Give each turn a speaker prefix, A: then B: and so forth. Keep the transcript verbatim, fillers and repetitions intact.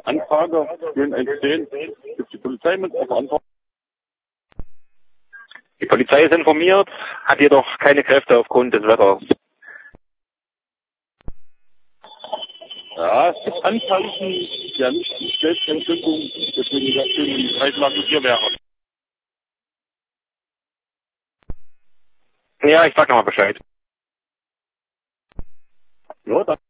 A: Anfrage null eins zehn. Gibt die Polizei mit auf Antwort?
B: Die Polizei ist informiert, hat jedoch keine Kräfte aufgrund des Wetters.
A: Ja, es gibt Anzeichen der Nicht-Selbstentzündung, deswegen das schön, wenn die Preislage hier wäre.
B: Ja, ich sag nochmal Bescheid.
A: Ja, dann.